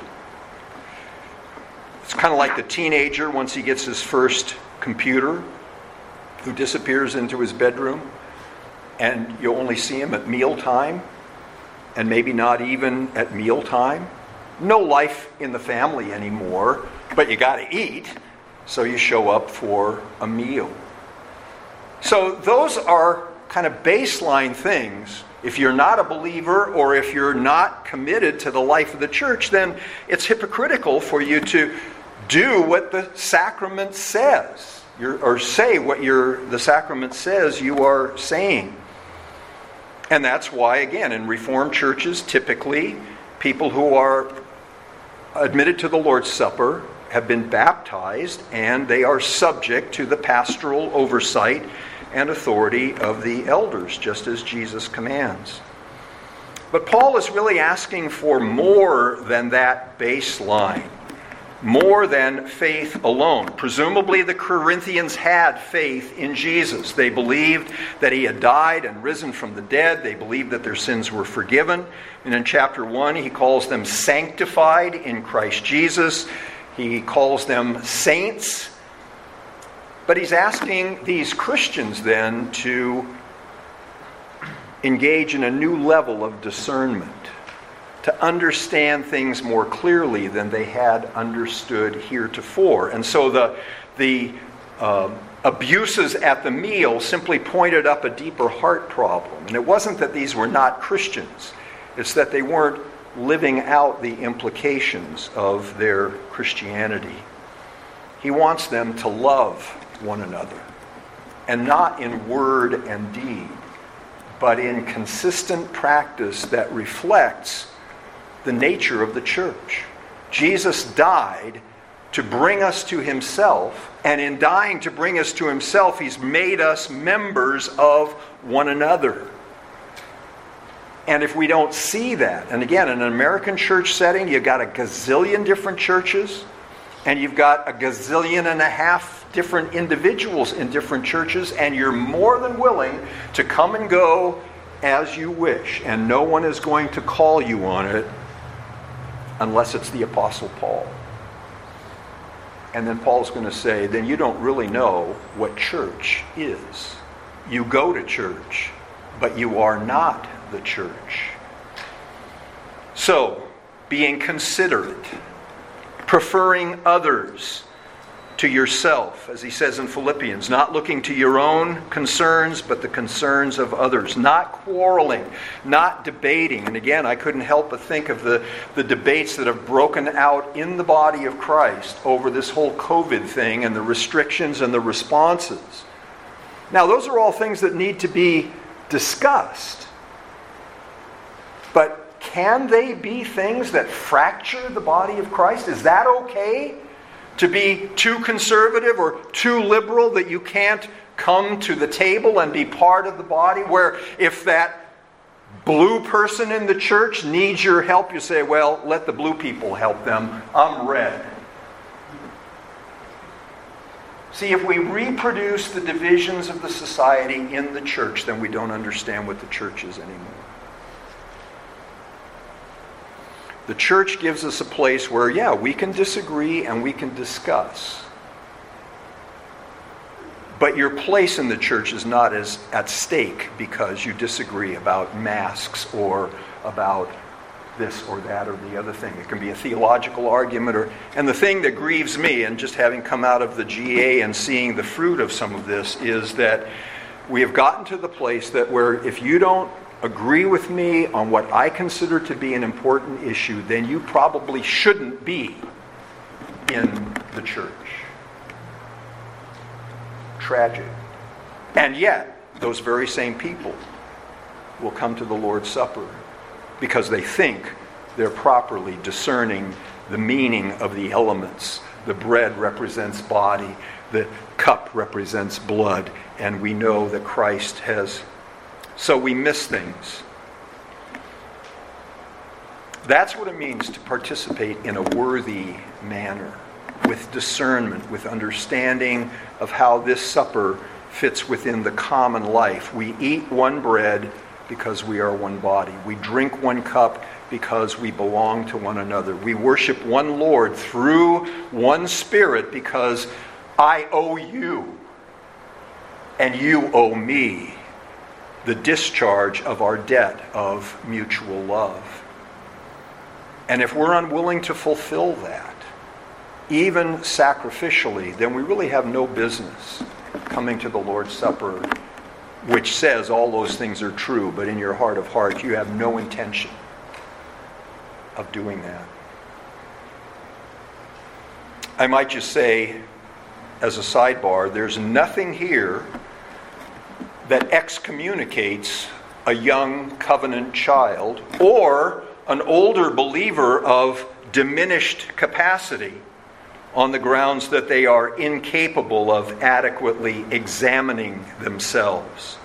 It's kind of like the teenager, once he gets his first computer, who disappears into his bedroom, and you only see him at mealtime, and maybe not even at mealtime. No life in the family anymore, but you got to eat, so you show up for a meal. So those are kind of baseline things. If you're not a believer or if you're not committed to the life of the church, then it's hypocritical for you to do what the sacrament says, or say what the sacrament says you are saying. And that's why, again, in Reformed churches, typically, people who are admitted to the Lord's Supper have been baptized, and they are subject to the pastoral oversight and authority of the elders, just as Jesus commands. But Paul is really asking for more than that baseline, more than faith alone. Presumably the Corinthians had faith in Jesus. They believed that He had died and risen from the dead. They believed that their sins were forgiven. And in chapter 1, he calls them sanctified in Christ Jesus. He calls them saints. But he's asking these Christians then to engage in a new level of discernment, to understand things more clearly than they had understood heretofore. And so the abuses at the meal simply pointed up a deeper heart problem. And it wasn't that these were not Christians. It's that they weren't living out the implications of their Christianity. He wants them to love one another, and not in word and deed, but in consistent practice that reflects the nature of the church. Jesus died to bring us to Himself, and in dying to bring us to Himself, He's made us members of one another. And if we don't see that, and again, in an American church setting, you've got a gazillion different churches, and you've got a gazillion and a half different individuals in different churches, and you're more than willing to come and go as you wish, and no one is going to call you on it unless it's the Apostle Paul. And then Paul's going to say, then you don't really know what church is. You go to church, but you are not the church. So, being considerate, preferring others to yourself, as he says in Philippians, not looking to your own concerns, but the concerns of others, not quarreling, not debating. And again, I couldn't help but think of the debates that have broken out in the body of Christ over this whole COVID thing and the restrictions and the responses. Now, those are all things that need to be discussed. But can they be things that fracture the body of Christ? Is that okay? To be too conservative or too liberal that you can't come to the table and be part of the body? Where if that blue person in the church needs your help, you say, well, let the blue people help them. I'm red. See, if we reproduce the divisions of the society in the church, then we don't understand what the church is anymore. The church gives us a place where, yeah, we can disagree and we can discuss. But your place in the church is not as at stake because you disagree about masks or about this or that or the other thing. It can be a theological argument. And the thing that grieves me, and just having come out of the GA and seeing the fruit of some of this, is that we have gotten to the place that where if you don't agree with me on what I consider to be an important issue, then you probably shouldn't be in the church. Tragic. And yet, those very same people will come to the Lord's Supper because they think they're properly discerning the meaning of the elements. The bread represents body, the cup represents blood, and we know that Christ has. So we miss things. That's what it means to participate in a worthy manner, with discernment, with understanding of how this supper fits within the common life. We eat one bread because we are one body. We drink one cup because we belong to one another. We worship one Lord through one Spirit because I owe you and you owe me the discharge of our debt of mutual love. And if we're unwilling to fulfill that, even sacrificially, then we really have no business coming to the Lord's Supper, which says all those things are true, but in your heart of hearts, you have no intention of doing that. I might just say, as a sidebar, there's nothing here that excommunicates a young covenant child or an older believer of diminished capacity on the grounds that they are incapable of adequately examining themselves.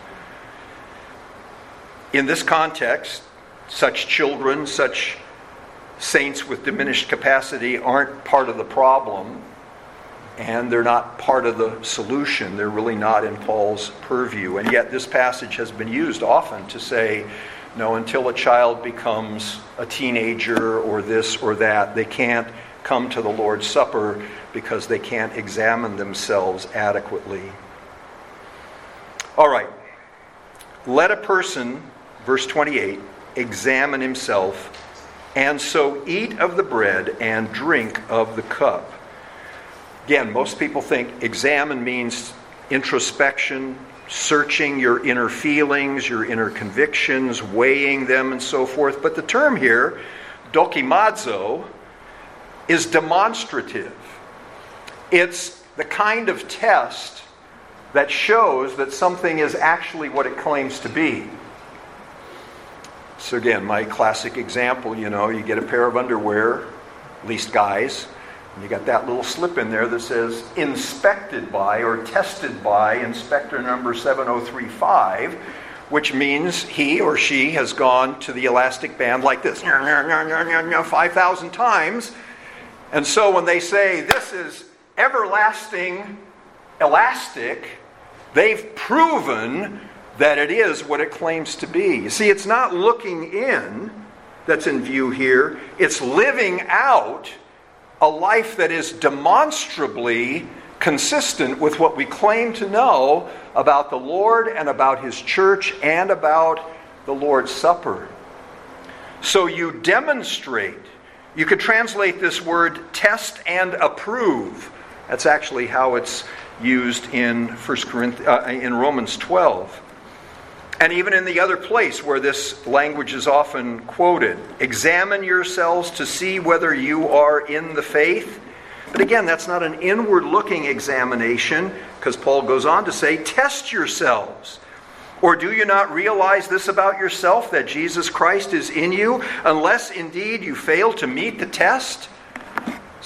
In this context, such children, such saints with diminished capacity aren't part of the problem, and they're not part of the solution. They're really not in Paul's purview. And yet this passage has been used often to say, no, until a child becomes a teenager or this or that, they can't come to the Lord's Supper because they can't examine themselves adequately. All right. Let a person, verse 28, examine himself, and so eat of the bread and drink of the cup. Again, most people think examine means introspection, searching your inner feelings, your inner convictions, weighing them, and so forth. But the term here, dokimazo, is demonstrative. It's the kind of test that shows that something is actually what it claims to be. So again, my classic example, you get a pair of underwear, at least guys, and you got that little slip in there that says inspected by or tested by inspector number 7035, which means he or she has gone to the elastic band like this 5,000 times. And so when they say this is everlasting elastic, they've proven that it is what it claims to be. You see, it's not looking in that's in view here. It's living out a life that is demonstrably consistent with what we claim to know about the Lord and about His church and about the Lord's Supper. So you demonstrate. You could translate this word test and approve. That's actually how it's used in in Romans 12. And even in the other place where this language is often quoted, examine yourselves to see whether you are in the faith. But again, that's not an inward-looking examination, because Paul goes on to say, test yourselves. Or do you not realize this about yourself, that Jesus Christ is in you, unless indeed you fail to meet the test? So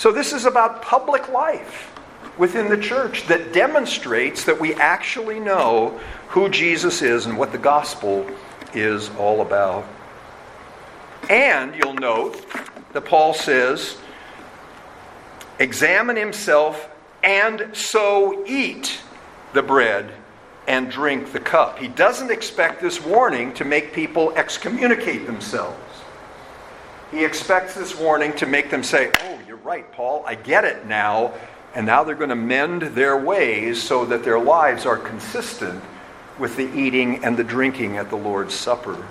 So this is about public life within the church that demonstrates that we actually know who Jesus is and what the gospel is all about. And you'll note that Paul says, examine himself and so eat the bread and drink the cup. He doesn't expect this warning to make people excommunicate themselves. He expects this warning to make them say, oh, you're right, Paul, I get it now. And now they're going to mend their ways so that their lives are consistent with the eating and the drinking at the Lord's Supper.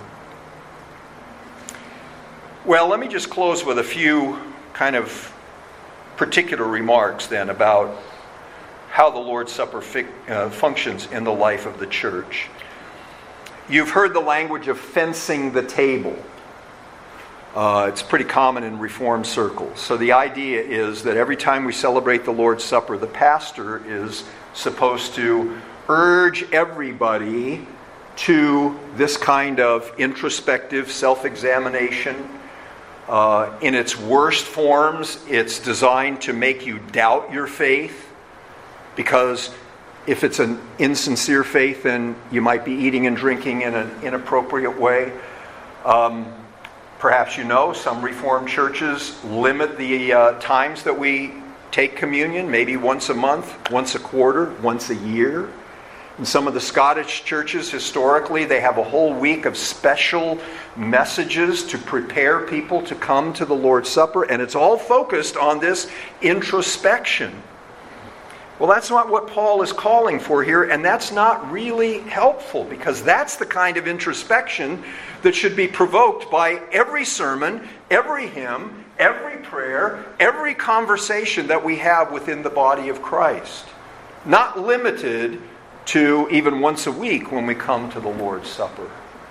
Well, let me just close with a few kind of particular remarks then about how the Lord's Supper functions in the life of the church. You've heard the language of fencing the table. It's pretty common in Reformed circles. So the idea is that every time we celebrate the Lord's Supper, the pastor is supposed to urge everybody to this kind of introspective self-examination. In its worst forms, it's designed to make you doubt your faith, because if it's an insincere faith, then you might be eating and drinking in an inappropriate way. Perhaps you know some Reformed churches limit the times that we take communion, maybe once a month, once a quarter, once a year. In some of the Scottish churches, historically, they have a whole week of special messages to prepare people to come to the Lord's Supper, and it's all focused on this introspection. Well, that's not what Paul is calling for here, and that's not really helpful, because that's the kind of introspection that should be provoked by every sermon, every hymn, every prayer, every conversation that we have within the body of Christ. Not limited to even once a week when we come to the Lord's Supper.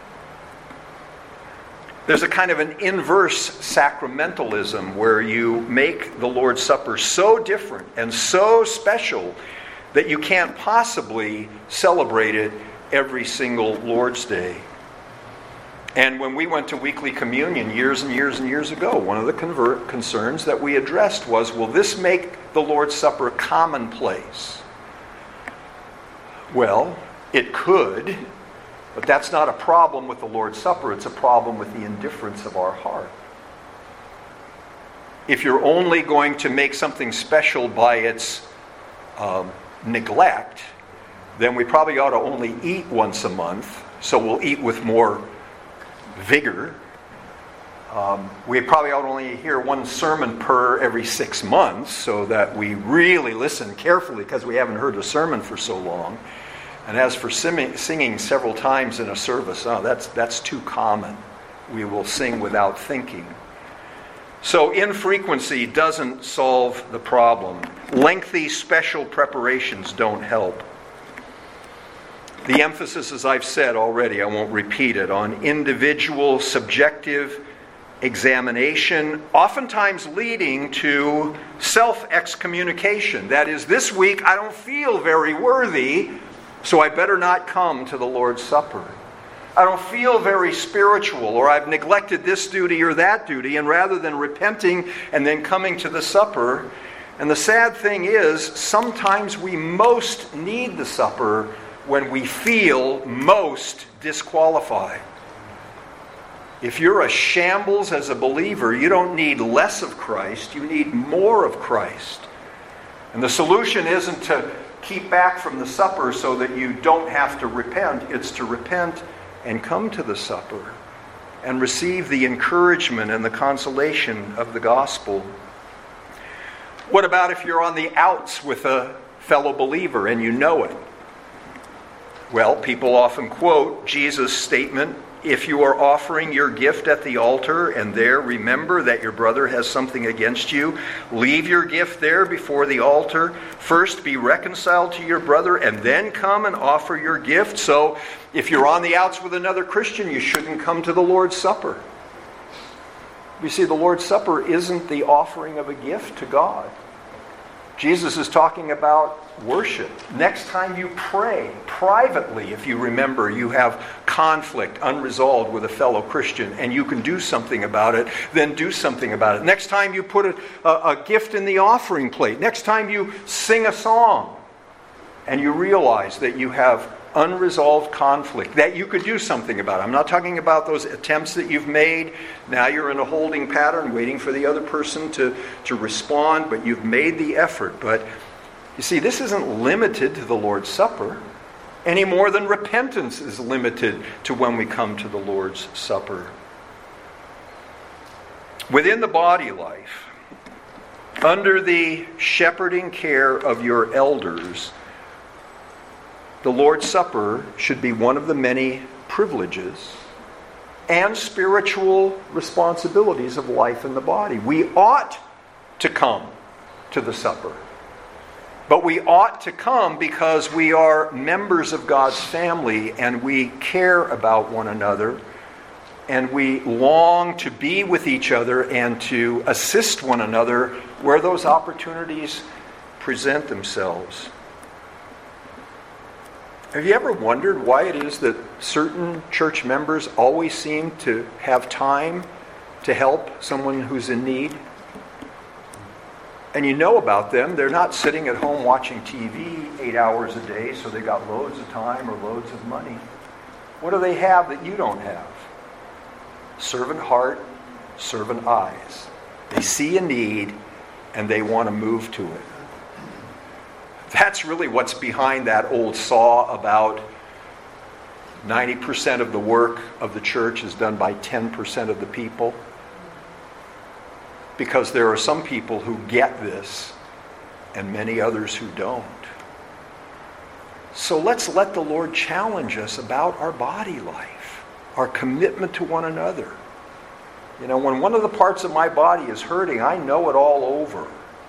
There's a kind of an inverse sacramentalism where you make the Lord's Supper so different and so special that you can't possibly celebrate it every single Lord's Day. And when we went to weekly communion years and years and years ago, one of the concerns that we addressed was, will this make the Lord's Supper commonplace? Well, it could, but that's not a problem with the Lord's Supper. It's a problem with the indifference of our heart. If you're only going to make something special by its neglect, then we probably ought to only eat once a month, so we'll eat with more vigor. We probably ought to only hear one sermon per every 6 months, so that we really listen carefully because we haven't heard a sermon for so long. And as for singing several times in a service, that's too common. We will sing without thinking. So infrequency doesn't solve the problem. Lengthy special preparations don't help. The emphasis, as I've said already, I won't repeat it, on individual subjective examination, oftentimes leading to self-excommunication. That is, this week I don't feel very worthy, so I better not come to the Lord's Supper. I don't feel very spiritual, or I've neglected this duty or that duty, and rather than repenting and then coming to the supper. And the sad thing is, sometimes we most need the supper when we feel most disqualified. If you're a shambles as a believer, you don't need less of Christ, you need more of Christ. And the solution isn't to keep back from the supper so that you don't have to repent. It's to repent and come to the supper and receive the encouragement and the consolation of the gospel. What about if you're on the outs with a fellow believer and you know it? Well, people often quote Jesus' statement, if you are offering your gift at the altar and there remember that your brother has something against you, leave your gift there before the altar. First be reconciled to your brother and then come and offer your gift. So if you're on the outs with another Christian, you shouldn't come to the Lord's Supper. You see, the Lord's Supper isn't the offering of a gift to God. Jesus is talking about worship. Next time you pray privately, if you remember you have conflict unresolved with a fellow Christian and you can do something about it, then do something about it. Next time you put a gift in the offering plate. Next time you sing a song and you realize that you have unresolved conflict, that you could do something about it. I'm not talking about those attempts that you've made. Now you're in a holding pattern waiting for the other person to respond, but you've made the effort. But you see, this isn't limited to the Lord's Supper any more than repentance is limited to when we come to the Lord's Supper. Within the body life, under the shepherding care of your elders, the Lord's Supper should be one of the many privileges and spiritual responsibilities of life in the body. We ought to come to the supper. But we ought to come because we are members of God's family and we care about one another and we long to be with each other and to assist one another where those opportunities present themselves. Have you ever wondered why it is that certain church members always seem to have time to help someone who's in need? And you know about them. They're not sitting at home watching TV 8 hours a day, so they got loads of time or loads of money. What do they have that you don't have? Servant heart, servant eyes. They see a need and they want to move to it. That's really what's behind that old saw about 90% of the work of the church is done by 10% of the people. Because there are some people who get this and many others who don't. So let's let the Lord challenge us about our body life, our commitment to one another. You know, when one of the parts of my body is hurting, I know it all over.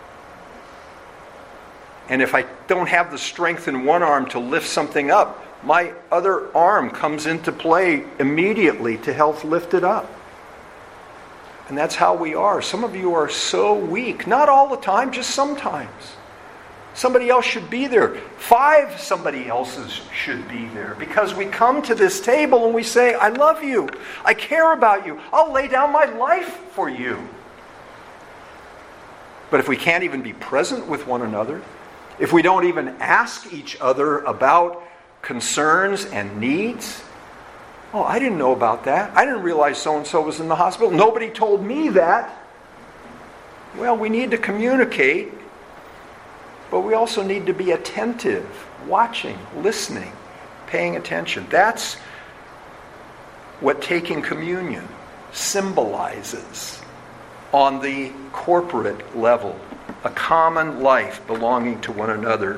And if I don't have the strength in one arm to lift something up, my other arm comes into play immediately to help lift it up. And that's how we are. Some of you are so weak. Not all the time, just sometimes. Somebody else should be there. 5 somebody else's should be there. Because we come to this table and we say, I love you. I care about you. I'll lay down my life for you. But if we can't even be present with one another, if we don't even ask each other about concerns and needs, oh, I didn't know about that. I didn't realize so-and-so was in the hospital. Nobody told me that. Well, we need to communicate, but we also need to be attentive, watching, listening, paying attention. That's what taking communion symbolizes on the corporate level, a common life belonging to one another.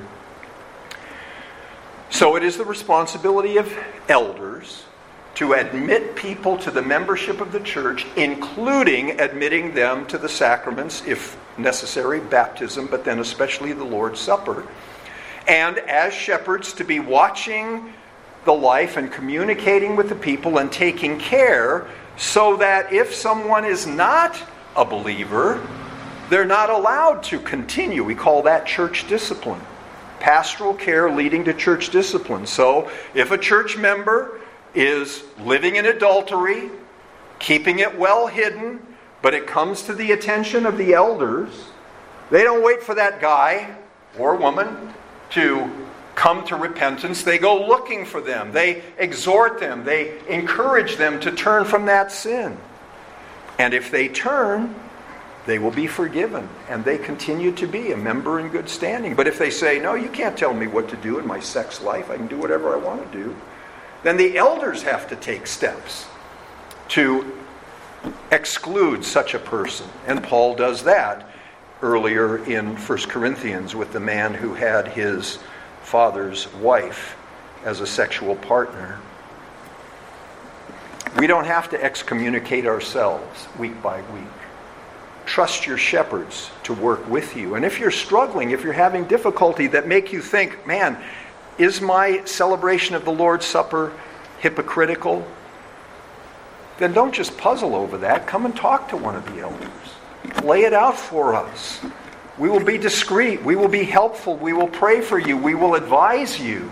So it is the responsibility of elders to admit people to the membership of the church, including admitting them to the sacraments, if necessary, baptism, but then especially the Lord's Supper. And as shepherds, to be watching the life and communicating with the people and taking care so that if someone is not a believer, they're not allowed to continue. We call that church discipline. Pastoral care leading to church discipline. So if a church member is living in adultery, keeping it well hidden, but it comes to the attention of the elders, they don't wait for that guy or woman to come to repentance. They go looking for them. They exhort them. They encourage them to turn from that sin. And if they turn, they will be forgiven, and they continue to be a member in good standing. But if they say, no, you can't tell me what to do in my sex life, I can do whatever I want to do, then the elders have to take steps to exclude such a person. And Paul does that earlier in 1 Corinthians with the man who had his father's wife as a sexual partner. We don't have to excommunicate ourselves week by week. Trust your shepherds to work with you. And if you're struggling, if you're having difficulty that make you think, man, is my celebration of the Lord's Supper hypocritical? Then don't just puzzle over that. Come and talk to one of the elders. Lay it out for us. We will be discreet. We will be helpful. We will pray for you. We will advise you.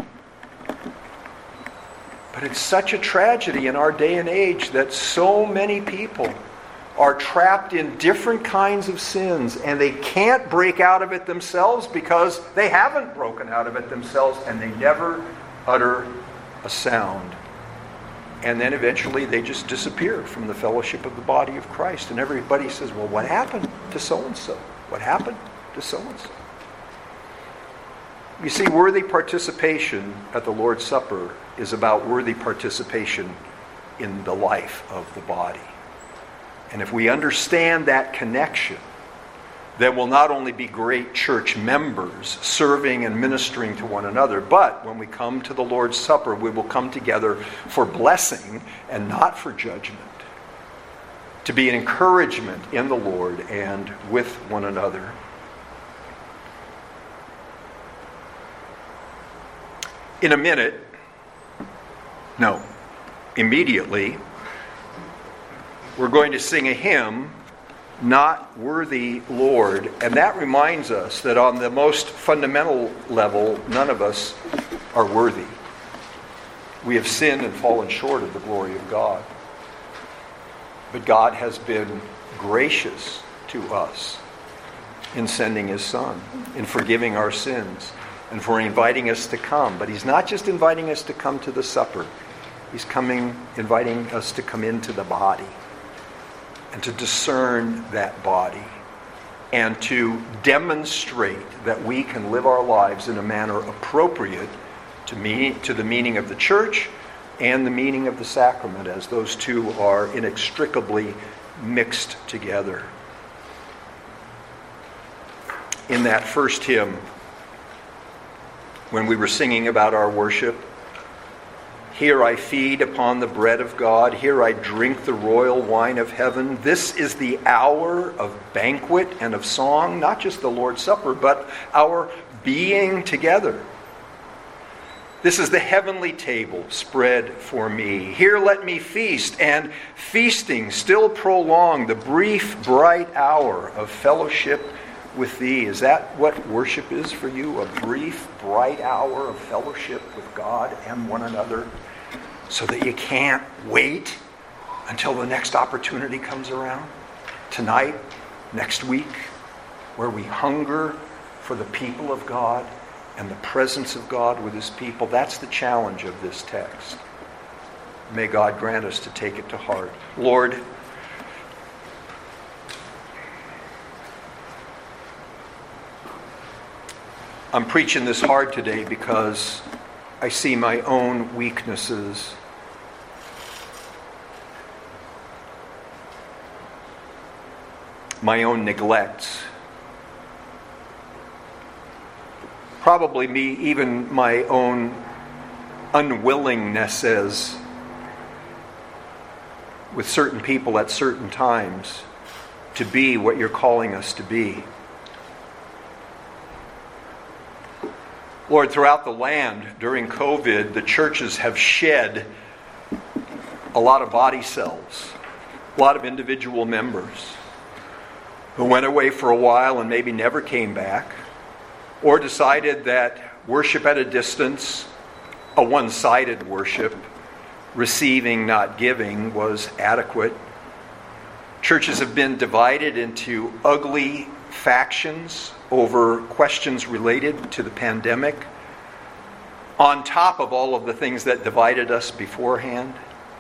But it's such a tragedy in our day and age that so many people are trapped in different kinds of sins, and they can't break out of it themselves because they haven't broken out of it themselves, and they never utter a sound. And then eventually they just disappear from the fellowship of the body of Christ. And everybody says, well, what happened to so-and-so? What happened to so-and-so? You see, worthy participation at the Lord's Supper is about worthy participation in the life of the body. And if we understand that connection, then we'll not only be great church members serving and ministering to one another, but when we come to the Lord's Supper, we will come together for blessing and not for judgment, to be an encouragement in the Lord and with one another. In a minute, no, immediately, we're going to sing a hymn, Not Worthy, Lord. And that reminds us that on the most fundamental level, none of us are worthy. We have sinned and fallen short of the glory of God. But God has been gracious to us in sending His Son, in forgiving our sins, and for inviting us to come. But He's not just inviting us to come to the supper. He's inviting us to come into the body and to discern that body and to demonstrate that we can live our lives in a manner appropriate to the meaning of the church and the meaning of the sacrament, as those two are inextricably mixed together. In that first hymn, when we were singing about our worship, here I feed upon the bread of God, here I drink the royal wine of heaven. This is the hour of banquet and of song, not just the Lord's Supper, but our being together. This is the heavenly table spread for me. Here let me feast, and feasting still prolong the brief, bright hour of fellowship with Thee. Is that what worship is for you? A brief, bright hour of fellowship with God and one another, so that you can't wait until the next opportunity comes around? Tonight, next week, where we hunger for the people of God and the presence of God with His people. That's the challenge of this text. May God grant us to take it to heart. Lord, I'm preaching this hard today because I see my own weaknesses. My own neglects. Probably even my own unwillingnesses with certain people at certain times to be what You're calling us to be. Lord, throughout the land during COVID, the churches have shed a lot of body cells, a lot of individual members who went away for a while and maybe never came back, or decided that worship at a distance, a one-sided worship, receiving, not giving, was adequate. Churches have been divided into ugly factions over questions related to the pandemic, on top of all of the things that divided us beforehand.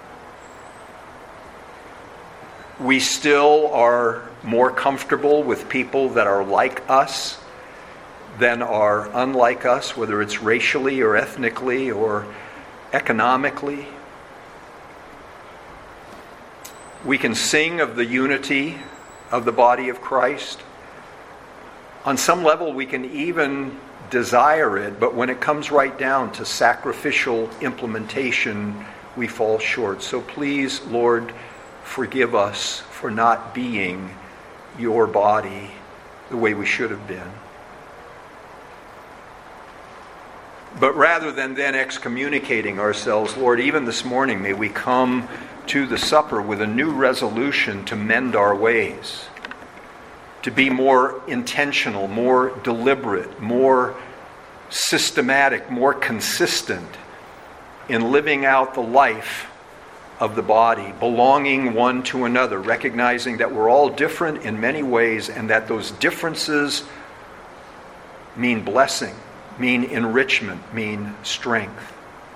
We still are more comfortable with people that are like us than are unlike us, whether it's racially or ethnically or economically. We can sing of the unity of the body of Christ. On some level, we can even desire it, but when it comes right down to sacrificial implementation, we fall short. So please, Lord, forgive us for not being Your body the way we should have been. But rather than then excommunicating ourselves, Lord, even this morning, may we come to the supper with a new resolution to mend our ways, to be more intentional, more deliberate, more systematic, more consistent in living out the life of the body, belonging one to another, recognizing that we're all different in many ways and that those differences mean blessing, mean enrichment, mean strength.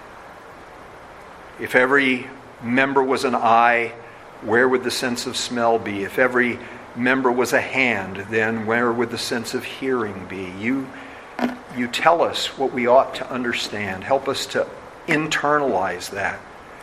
If every member was an eye, where would the sense of smell be? If every member was a hand, then where would the sense of hearing be? You tell us what we ought to understand. Help us to internalize that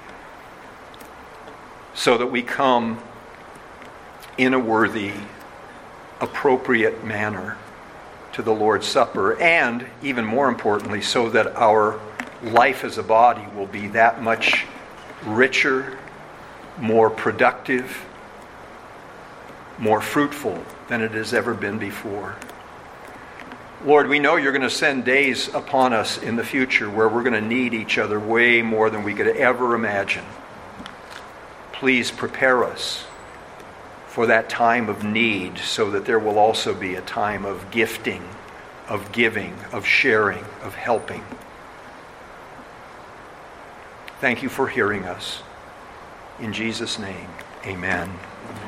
so that we come in a worthy, appropriate manner to the Lord's Supper, and even more importantly, so that our life as a body will be that much richer, more productive, more fruitful than it has ever been before. Lord, we know you're going to send days upon us in the future where we're going to need each other way more than we could ever imagine. Please prepare us for that time of need so that there will also be a time of gifting, of giving, of sharing, of helping. Thank you for hearing us. In Jesus' name, amen.